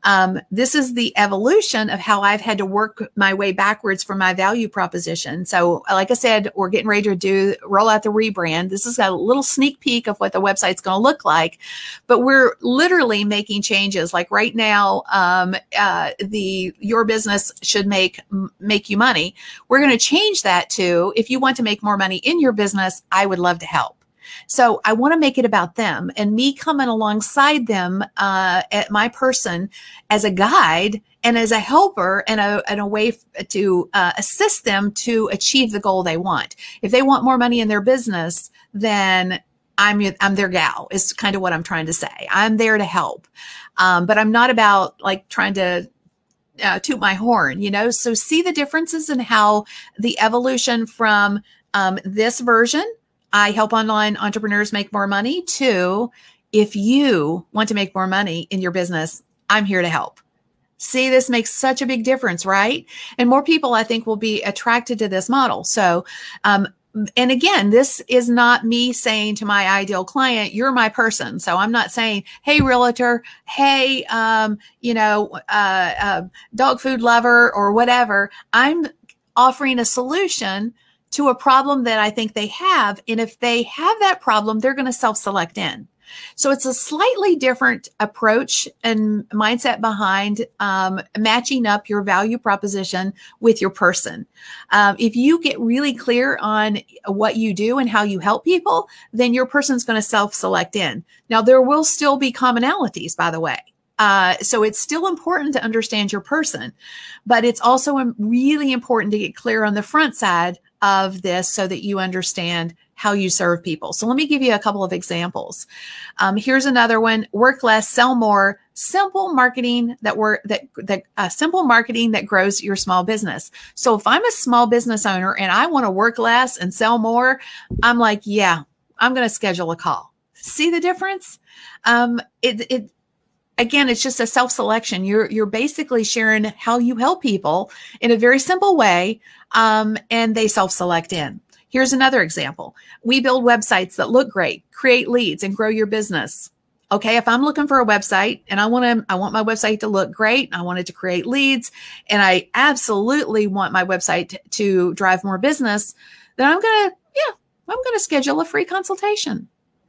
Um, this is the evolution of how I've had to work my way backwards from my value proposition. So like I said, we're getting ready to do roll out the rebrand. This is a little sneak peek of what the website's going to look like, but we're literally making changes. Like right now, um, uh, the your business should make make you money. We're going to change that to, if you want to make more money in your business, I would love to help. So I want to make it about them and me coming alongside them uh, at my person as a guide and as a helper and a, and a way to uh, assist them to achieve the goal they want. If they want more money in their business, then I'm I'm their gal is kind of what I'm trying to say. I'm there to help, um, but I'm not about like trying to uh, toot my horn, you know. So see the differences in how the evolution from um, this version, I help online entrepreneurs make more money, to if you want to make more money in your business, I'm here to help. See, this makes such a big difference, right? And more people, I think, will be attracted to this model. So, um, and again, this is not me saying to my ideal client, you're my person. So I'm not saying, hey, realtor, hey, um, you know, uh, uh, dog food lover or whatever. I'm offering a solution to a problem that I think they have. And if they have that problem, they're going to self-select in. So it's a slightly different approach and mindset behind um, matching up your value proposition with your person. Um, if you get really clear on what you do and how you help people, then your person's going to self-select in. Now, there will still be commonalities, by the way. Uh, so it's still important to understand your person, but it's also really important to get clear on the front side of this so that you understand how you serve people. So let me give you a couple of examples. Um, here's another one: work less, sell more. Simple marketing that work that that uh, simple marketing that grows your small business. So if I'm a small business owner and I want to work less and sell more, I'm like, yeah, I'm going to schedule a call. See the difference? Um, it it. Again, it's just a self-selection. You're you're basically sharing how you help people in a very simple way, um, and they self-select in. Here's another example. We build websites that look great, create leads, and grow your business. Okay, if I'm looking for a website and I want to, I want my website to look great, I want it to create leads, and I absolutely want my website to drive more business, then I'm gonna, yeah, I'm gonna schedule a free consultation.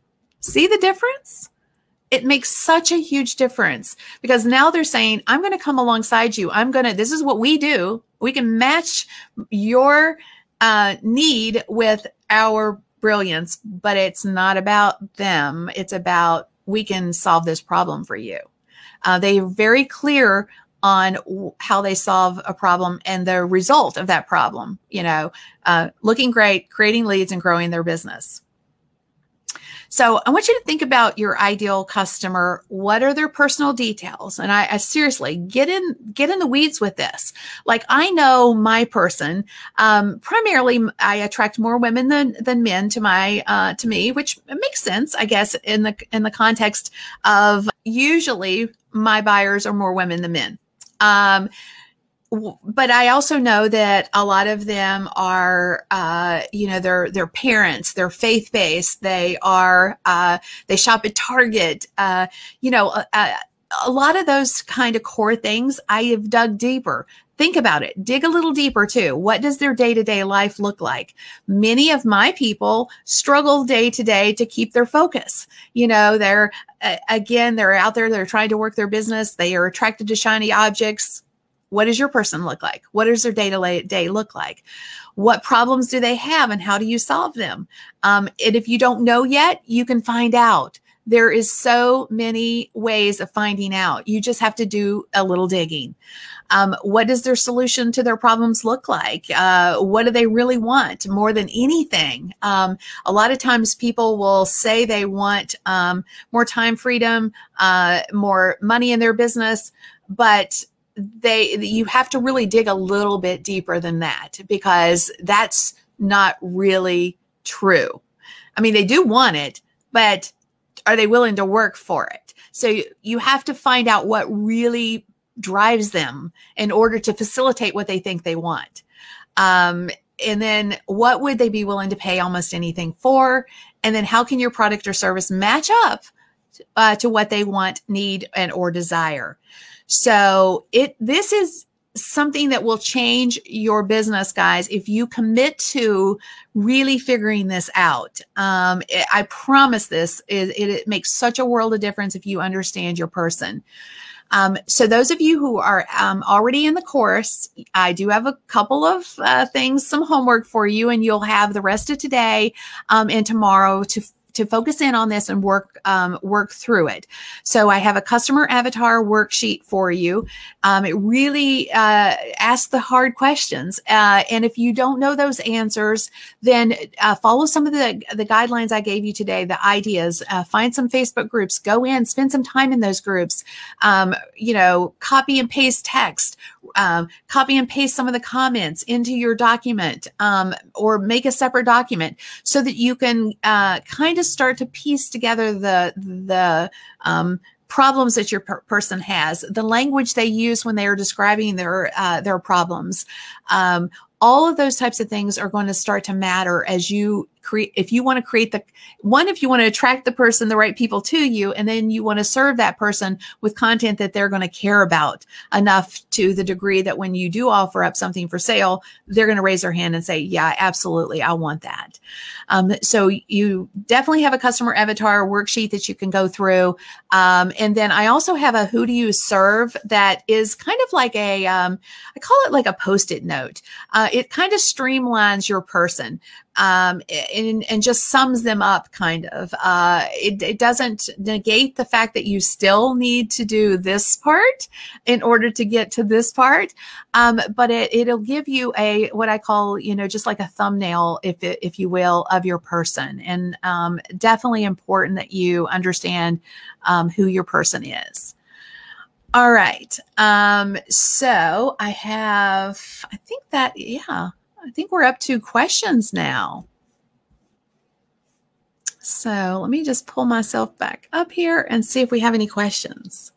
See the difference? It makes such a huge difference because now they're saying, I'm going to come alongside you. I'm going to, this is what we do. We can match your uh, need with our brilliance, but it's not about them. It's about, we can solve this problem for you. Uh, they're very clear on how they solve a problem and the result of that problem, you know, uh, looking great, creating leads and growing their business. So I want you to think about your ideal customer. What are their personal details? And I, I seriously get in, get in the weeds with this. Like I know my person, um, primarily I attract more women than, than men to my, uh, to me, which makes sense, I guess, in the, in the context of usually my buyers are more women than men. Um, But I also know that a lot of them are, uh, you know, they're, they're parents, they're faith-based, they are, uh, they shop at Target, uh, you know, a, a lot of those kind of core things I have dug deeper. Think about it. Dig a little deeper too. What does their day-to-day life look like? Many of my people struggle day to day to keep their focus. You know, they're, uh, again, they're out there, they're trying to work their business. They are attracted to shiny objects. What does your person look like? What does their day-to-day look like? What problems do they have and how do you solve them? Um, and if you don't know yet, you can find out. There is so many ways of finding out. You just have to do a little digging. Um, what does their solution to their problems look like? Uh, what do they really want more than anything? Um, a lot of times people will say they want um, more time freedom, uh, more money in their business, but they, you have to really dig a little bit deeper than that because that's not really true. I mean, they do want it, but are they willing to work for it? So you, you have to find out what really drives them in order to facilitate what they think they want. Um, and then what would they be willing to pay almost anything for? And then how can your product or service match up uh, to what they want, need, and or desire? So it this is something that will change your business, guys, if you commit to really figuring this out. Um, it, I promise this, it, it, it makes such a world of difference if you understand your person. Um, so those of you who are um, already in the course, I do have a couple of uh, things, some homework for you, and you'll have the rest of today um, and tomorrow to to focus in on this and work um, work through it. So I have a customer avatar worksheet for you. Um, it really uh, asks the hard questions. Uh, and if you don't know those answers, then uh, follow some of the, the guidelines I gave you today, the ideas. Uh, find some Facebook groups. Go in, spend some time in those groups. Um, you know, copy and paste text. Um, copy and paste some of the comments into your document, um, or make a separate document so that you can uh, kind of start to piece together the the um, problems that your per- person has, the language they use when they are describing their uh, their problems. Um, all of those types of things are going to start to matter as you create. If you want to create the one, if you want to attract the person, the right people to you, and then you want to serve that person with content that they're going to care about enough to the degree that when you do offer up something for sale, they're going to raise their hand and say, yeah, absolutely, I want that. Um, so you definitely have a customer avatar worksheet that you can go through. Um, and then I also have a who do you serve that is kind of like a, um, I call it like a post-it note. Uh, it kind of streamlines your person. Um, and, and just sums them up kind of. Uh, it, it doesn't negate the fact that you still need to do this part in order to get to this part. Um, but it, it'll give you a, what I call, you know, just like a thumbnail, if it, if you will, of your person. And, um, definitely important that you understand, um, who your person is. All right. Um, so I have, I think that, yeah. I think we're up to questions now. So let me just pull myself back up here and see if we have any questions.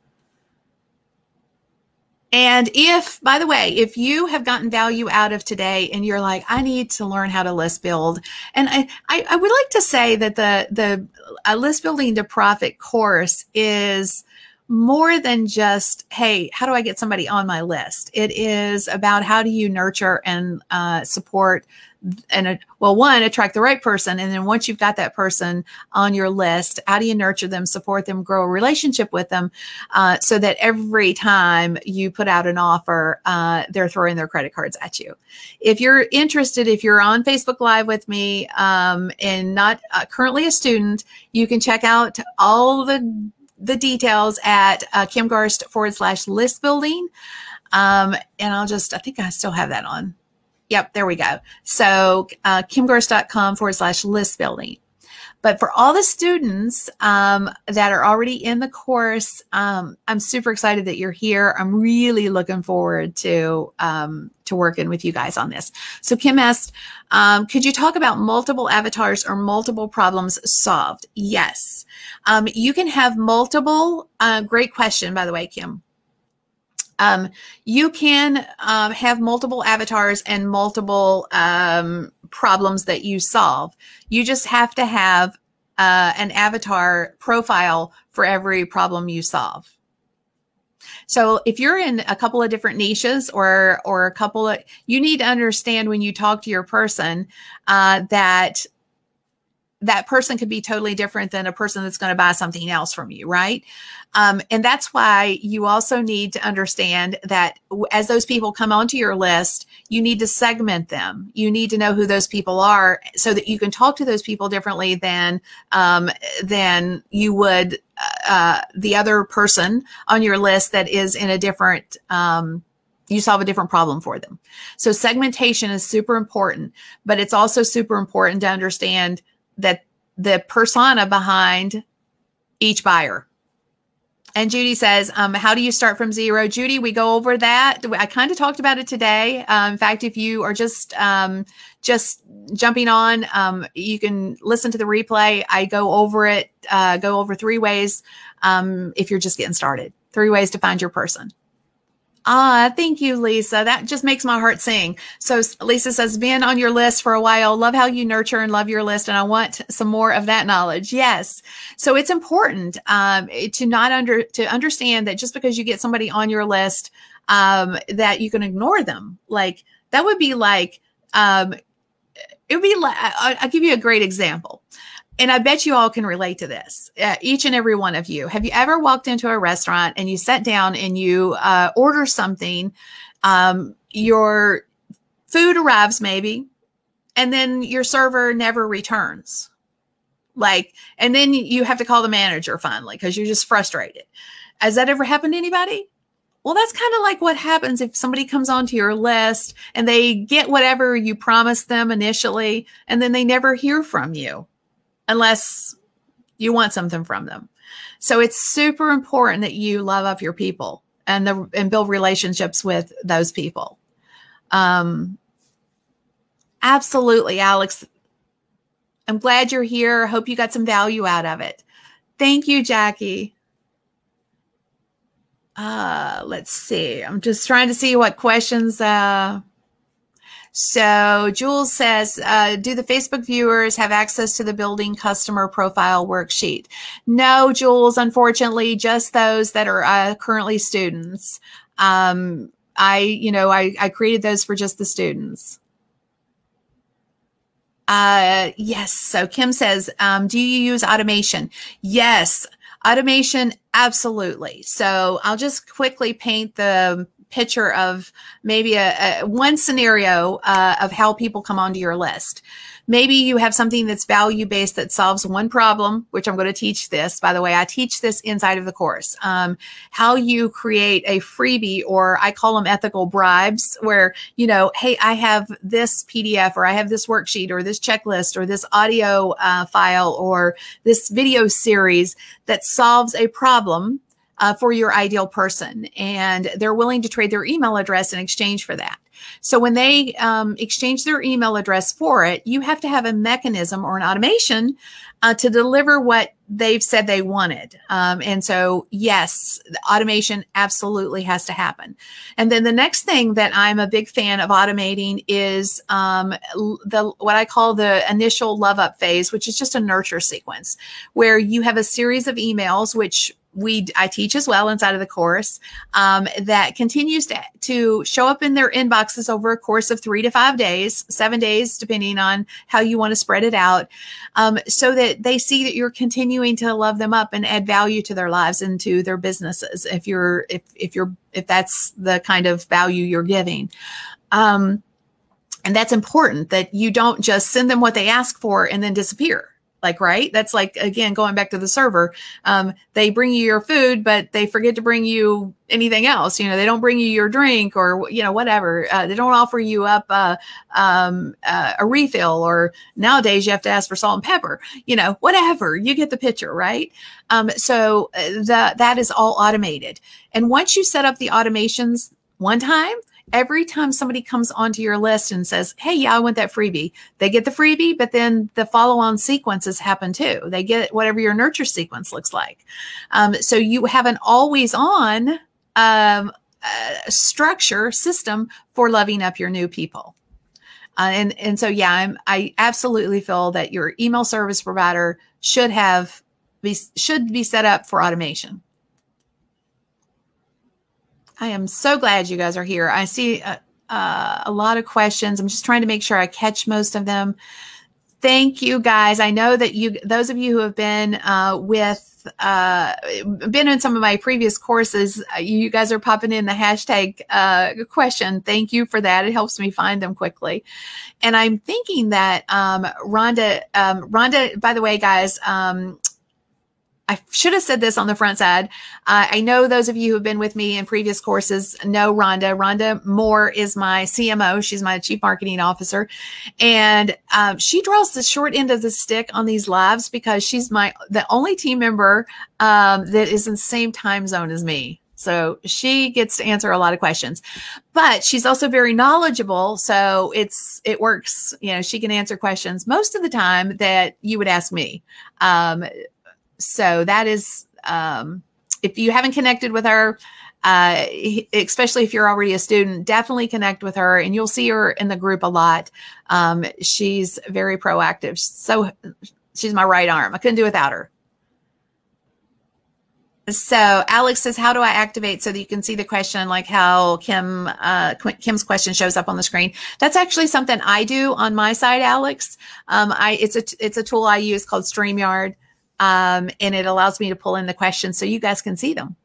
And if, by the way, if you have gotten value out of today and you're like, I need to learn how to list build. And I, I, I would like to say that the, the uh, List Building to Profit course is more than just, hey, how do I get somebody on my list? It is about how do you nurture and uh, support and, uh, well, one, attract the right person. And then once you've got that person on your list, how do you nurture them, support them, grow a relationship with them uh, so that every time you put out an offer, uh, they're throwing their credit cards at you. If you're interested, if you're on Facebook Live with me um, and not uh, currently a student, you can check out all the the details at uh, Kim Garst forward slash list building. Um, and I'll just, I think I still have that on. Yep, there we go. So uh, kimgarst.com forward slash list building. But for all the students um, that are already in the course, um, I'm super excited that you're here. I'm really looking forward to um, to working with you guys on this. So Kim asked, um, could you talk about multiple avatars or multiple problems solved? Yes. Um, you can have multiple, uh, great question, by the way, Kim. Um, you can um, have multiple avatars and multiple um, problems that you solve. You just have to have uh, an avatar profile for every problem you solve. So if you're in a couple of different niches or or a couple of, you need to understand when you talk to your person uh, that that person could be totally different than a person that's going to buy something else from you, right? Um, and that's why you also need to understand that as those people come onto your list, you need to segment them. You need to know who those people are so that you can talk to those people differently than um, than you would uh, the other person on your list that is in a different um, you solve a different problem for them. So segmentation is super important, but it's also super important to understand that the persona behind each buyer. And Judy says, um, how do you start from zero? Judy, we go over that. I kind of talked about it today. Um, in fact, if you are just um, just jumping on, um, you can listen to the replay. I go over it, uh, go over three ways um, if you're just getting started. Three ways to find your person. Ah, thank you, Lisa. That just makes my heart sing. So Lisa says, been on your list for a while. Love how you nurture and love your list. And I want some more of that knowledge. Yes. So it's important um, to not under, to understand that just because you get somebody on your list, um, that you can ignore them. Like that would be like, um, it would be like, I, I'll give you a great example. And I bet you all can relate to this, uh, each and every one of you. Have you ever walked into a restaurant and you sat down and you uh, order something, um, your food arrives maybe, and then your server never returns? Like, and then you have to call the manager finally because you're just frustrated. Has that ever happened to anybody? Well, that's kind of like what happens if somebody comes onto your list and they get whatever you promised them initially, and then they never hear from you. Unless you want something from them. So it's super important that you love up your people and the, and build relationships with those people. Um, absolutely, Alex. I'm glad you're here. Hope you got some value out of it. Thank you, Jackie. Uh, let's see. I'm just trying to see what questions, uh, So Jules says, uh, do the Facebook viewers have access to the building customer profile worksheet? No, Jules, unfortunately, just those that are uh, currently students. Um, I, you know, I, I created those for just the students. Uh, yes. So Kim says, um, do you use automation? Yes. Automation. Absolutely. So I'll just quickly paint the picture of maybe a, a one scenario uh, of how people come onto your list. Maybe you have something that's value-based that solves one problem, which I'm going to teach this. By the way, I teach this inside of the course. Um, how you create a freebie, or I call them ethical bribes, where, you know, hey, I have this P D F, or I have this worksheet, or this checklist, or this audio uh, file, or this video series that solves a problem Uh, for your ideal person, and they're willing to trade their email address in exchange for that. So when they um, exchange their email address for it, you have to have a mechanism or an automation uh, to deliver what they've said they wanted. Um, and so, yes, the automation absolutely has to happen. And then the next thing that I'm a big fan of automating is um, the what I call the initial love up phase, which is just a nurture sequence, where you have a series of emails, which we I teach as well inside of the course, um, that continues to, to show up in their inboxes over a course of three to five days, seven days, depending on how you want to spread it out, um, so that they see that you're continuing to love them up and add value to their lives and to their businesses. If you're, if, if you're, if that's the kind of value you're giving. Um, and that's important, that you don't just send them what they ask for and then disappear. Like, right? That's like, again, going back to the server. Um, they bring you your food, but they forget to bring you anything else. You know, they don't bring you your drink or, you know, whatever. Uh, they don't offer you up uh, um, uh, a refill, or nowadays you have to ask for salt and pepper, you know, whatever. You get the picture, right? Um, so the, that is all automated. And once you set up the automations one time, every time somebody comes onto your list and says, hey, yeah, I want that freebie, they get the freebie, but then the follow-on sequences happen too. They get whatever your nurture sequence looks like. Um, so you have an always on um, uh, structure system for loving up your new people. Uh, and, and so, yeah, I'm, I absolutely feel that your email service provider should have, be, should be set up for automation. I am so glad you guys are here. I see uh, uh, a lot of questions. I'm just trying to make sure I catch most of them. Thank you, guys. I know that you, those of you who have been uh, with, uh, been in some of my previous courses, you guys are popping in the hashtag uh, question. Thank you for that. It helps me find them quickly. And I'm thinking that um, Rhonda, um, Rhonda, by the way, guys, um, I should have said this on the front side. Uh, I know those of you who have been with me in previous courses know Rhonda. Rhonda Moore is my C M O. She's my Chief Marketing Officer. And um, she draws the short end of the stick on these lives because she's my the only team member um, that is in the same time zone as me. So she gets to answer a lot of questions, but she's also very knowledgeable. So it's, it works. You know, she can answer questions most of the time that you would ask me. Um, So that is, um, if you haven't connected with her, uh, especially if you're already a student, definitely connect with her, and you'll see her in the group a lot. Um, she's very proactive. So she's my right arm. I couldn't do without her. So Alex says, how do I activate so that you can see the question, like how Kim uh, Kim's question shows up on the screen? That's actually something I do on my side, Alex. Um, I it's a it's a tool I use called StreamYard, um, and it allows me to pull in the questions so you guys can see them.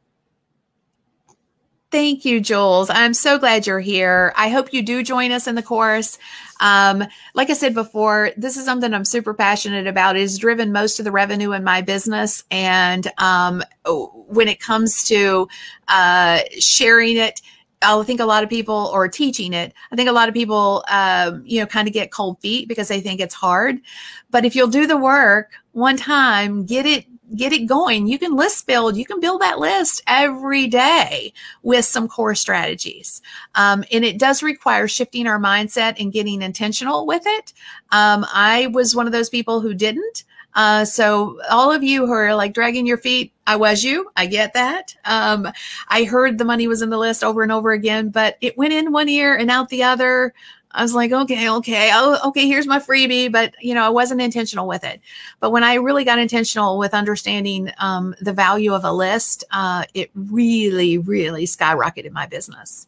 Thank you, Jules. I'm so glad you're here. I hope you do join us in the course. Um, like I said before, this is something I'm super passionate about. It has driven most of the revenue in my business. And um, when it comes to uh, sharing it, I think a lot of people, or teaching it, I think a lot of people, um, you know, kind of get cold feet because they think it's hard. But if you'll do the work one time, get it Get it going. You can list build. You can build that list every day with some core strategies. Um, and it does require shifting our mindset and getting intentional with it. Um, I was one of those people who didn't. Uh, so all of you who are like dragging your feet, I was you. I get that. Um, I heard the money was in the list over and over again, but it went in one ear and out the other. I was like, okay, okay, oh, okay, here's my freebie, but you know, I wasn't intentional with it. But when I really got intentional with understanding um, the value of a list, uh, it really, really skyrocketed my business.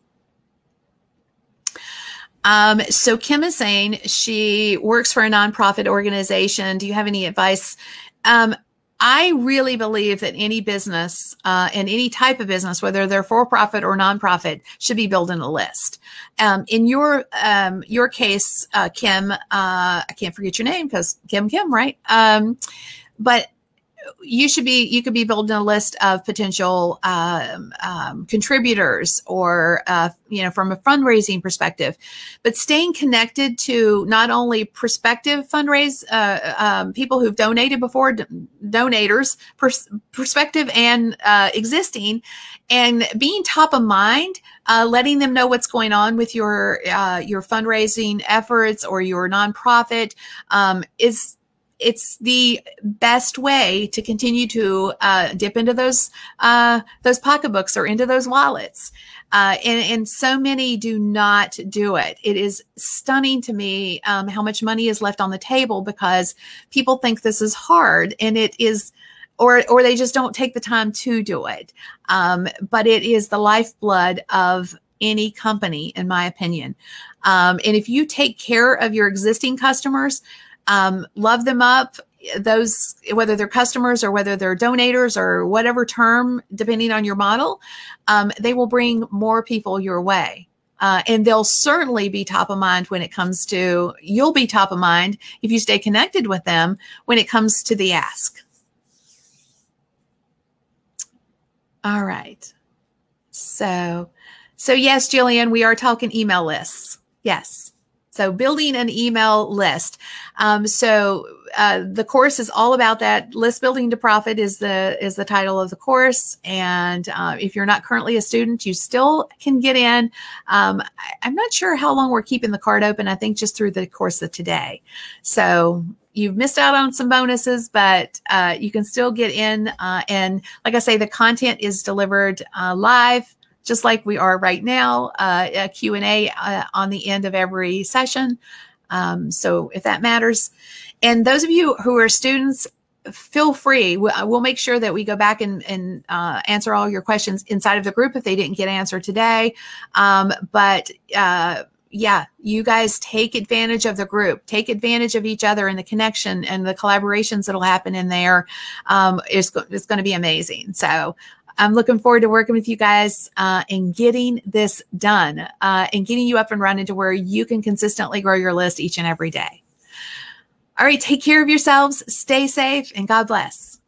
Um, so Kim is saying she works for a nonprofit organization. Do you have any advice? Um, I really believe that any business uh, and any type of business, whether they're for-profit or nonprofit, should be building a list. Um, in your um, your case, uh, Kim, uh, I can't forget your name because Kim Kim, right? Um, but you should be, you could be building a list of potential um, um, contributors, or, uh, you know, from a fundraising perspective, but staying connected to not only prospective fundraise, uh, um, people who've donated before, d- donators, pers- prospective and uh, existing, and being top of mind, uh, letting them know what's going on with your uh, your fundraising efforts or your nonprofit um, is. It's the best way to continue to uh, dip into those uh, those pocketbooks or into those wallets. Uh, and, and so many do not do it. It is stunning to me um, how much money is left on the table because people think this is hard, and it is, or or they just don't take the time to do it. Um, but it is the lifeblood of any company, in my opinion. Um, and if you take care of your existing customers, Um, love them up, those, whether they're customers or whether they're donators or whatever term, depending on your model, um, they will bring more people your way. Uh, and they'll certainly be top of mind when it comes to, you'll be top of mind if you stay connected with them when it comes to the ask. All right. So, so yes, Jillian, we are talking email lists. Yes. So building an email list. Um, so uh, the course is all about that. List building to profit is the is the title of the course. And uh, if you're not currently a student, you still can get in. Um, I, I'm not sure how long we're keeping the card open. I think just through the course of today. So you've missed out on some bonuses, but uh, you can still get in. Uh, and like I say, the content is delivered uh, live, just like we are right now, uh, a Q and A uh, on the end of every session. Um, so if that matters. And those of you who are students, feel free. We'll, we'll make sure that we go back and, and uh, answer all your questions inside of the group if they didn't get answered today. Um, but uh, yeah, you guys take advantage of the group, take advantage of each other and the connection and the collaborations that'll happen in there. Um, it's, it's going to be amazing. So I'm looking forward to working with you guys uh, and getting this done uh, and getting you up and running to where you can consistently grow your list each and every day. All right, take care of yourselves, stay safe, and God bless.